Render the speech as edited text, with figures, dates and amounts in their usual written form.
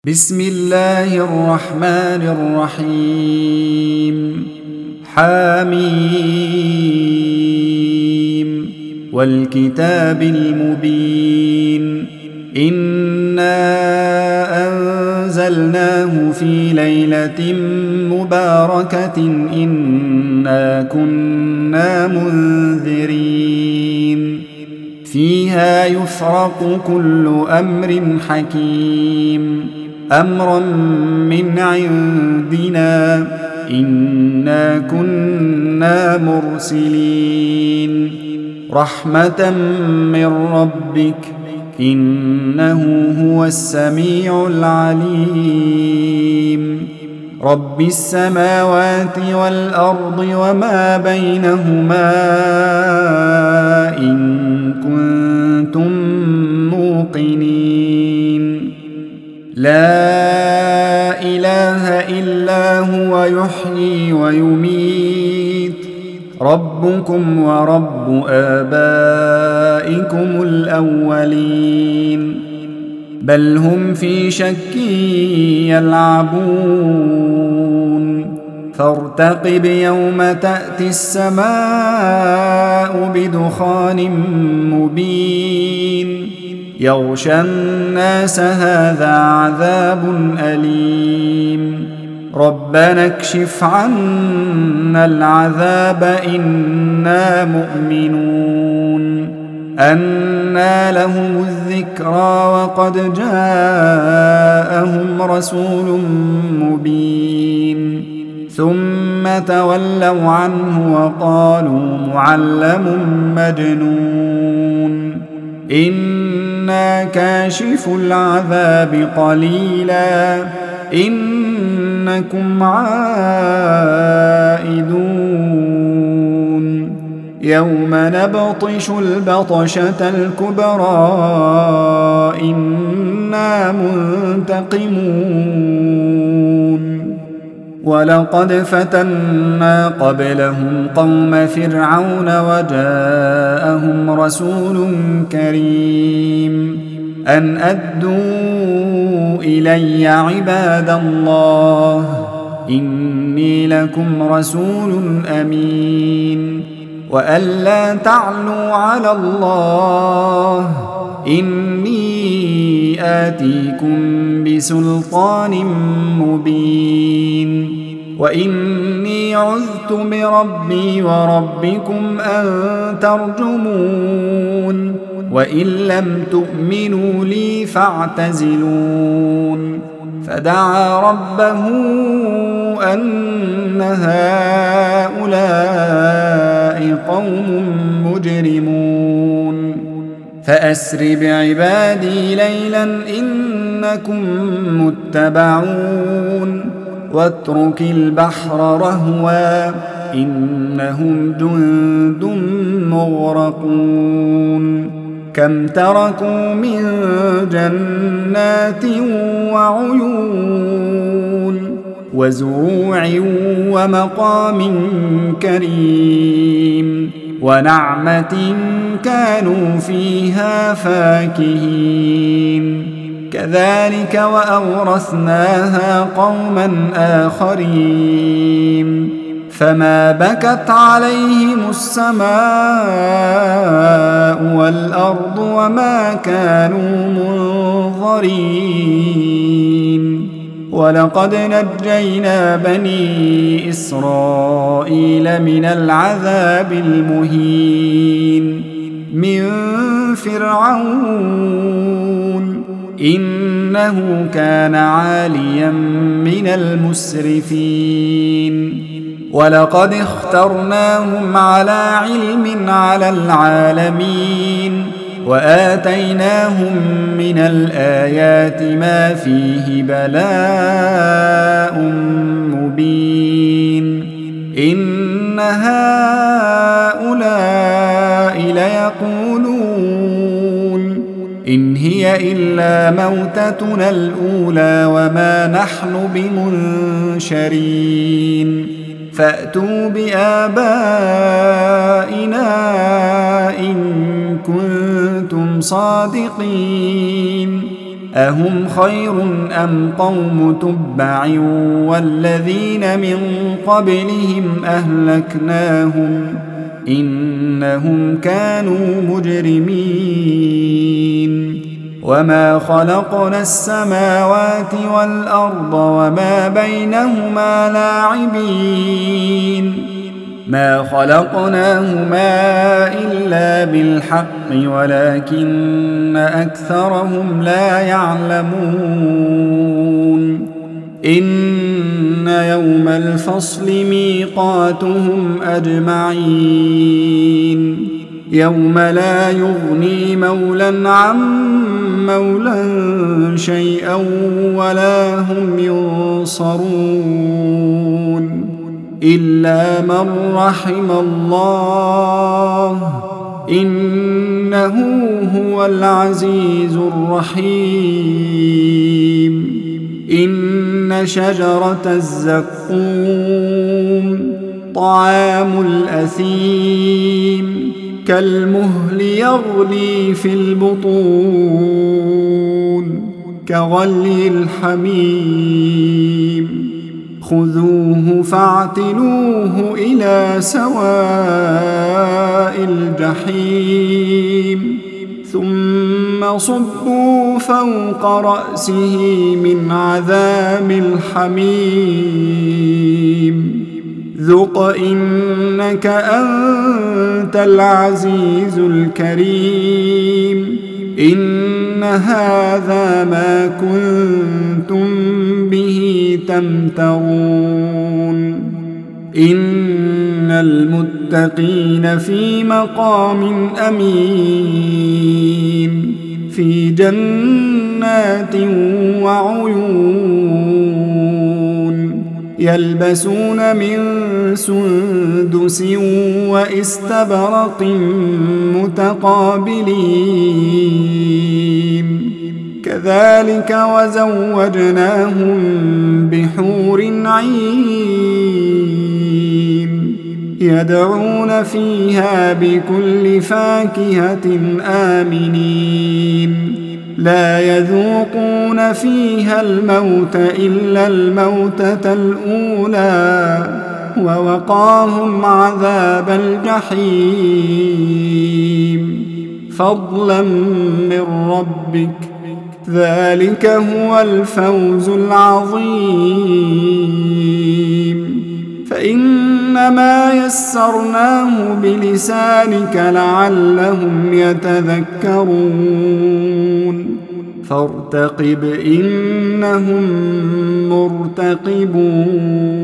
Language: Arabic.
بسم الله الرحمن الرحيم حميم والكتاب المبين إنا أنزلناه في ليلة مباركة إنا كنا منذرين فيها يفرق كل أمر حكيم أمرا من عندنا إنا كنا مرسلين رحمة من ربك إنه هو السميع العليم رب السماوات والأرض وما بينهما إن كنتم موقنين لا إله إلا هو يحيي ويميت ربكم ورب آبائكم الأولين بل هم في شك يلعبون فارتقب يوم تأتي السماء بدخان مبين يغشى الناس هذا عذاب أليم ربنا اكشف عنا العذاب إنا مؤمنون أنى لهم الذكرى وقد جاءهم رسول مبين ثم تولوا عنه وقالوا معلم مجنون إنا كاشف العذاب قليلا إنكم عائدون يوم نبطش البطشة الكبرى إنا منتقمون ولقد فتنا قبلهم قوم فرعون وجاءهم رسول كريم أن أدوا إلي عباد الله إني لكم رسول أمين وألا تعلوا على الله إني آتيكم بسلطان مبين وإني عذت بربي وربكم أن ترجمون وإن لم تؤمنوا لي فاعتزلون فدعا ربه أن هؤلاء قوم مجرمون فأسر بعبادي ليلا إنكم متبعون واترك البحر رهوا إنهم جند مغرقون كم تركوا من جنات وعيون وزروع ومقام كريم ونعمة كانوا فيها فاكهين كذلك وأورثناها قوما آخرين فما بكت عليهم السماء والأرض وما كانوا منظرين ولقد نجينا بني إسرائيل من العذاب المهين من فرعون إنه كان عاليا من المسرفين ولقد اخترناهم على علم على العالمين وآتيناهم من الآيات ما فيه بلاء مبين إن هؤلاء ليقولون إن هي إلا موتتنا الأولى وما نحن بمنشرين فأتوا بآبائنا إن كنتم صادقين أهم خير أم قوم تبع والذين من قبلهم أهلكناهم إنهم كانوا مجرمين وما خلقنا السماوات والأرض وما بينهما لاعبين ما خلقناهما إلا بالحق ولكن أكثرهم لا يعلمون إن يوم الفصل ميقاتهم أجمعين يوم لا يغني مولى عن مولى شيئا ولا هم ينصرون إلا من رحم الله إنه هو العزيز الرحيم إن شجرة الزقوم طعام الأثيم كالمهل يغلي في البطون كغلي الحميم خذوه فاعتلوه إلى سواء الجحيم ثم صبوا فوق رأسه من عذاب الحميم ذق إنك أنت العزيز الكريم إن هذا ما كنتم به تمترون إن المتقين في مقام أمين في جنات وعيون يلبسون من سندس وإستبرق متقابلين كذلك وزوجناهم بحور عين يدعون فيها بكل فاكهة آمنين لا يذوقون فيها الموت إلا الموتة الأولى ووقاهم عذاب الجحيم فضلا من ربك ذلك هو الفوز العظيم فإنما يسرناه بلسانك لعلهم يتذكرون فارتقب إنهم مرتقبون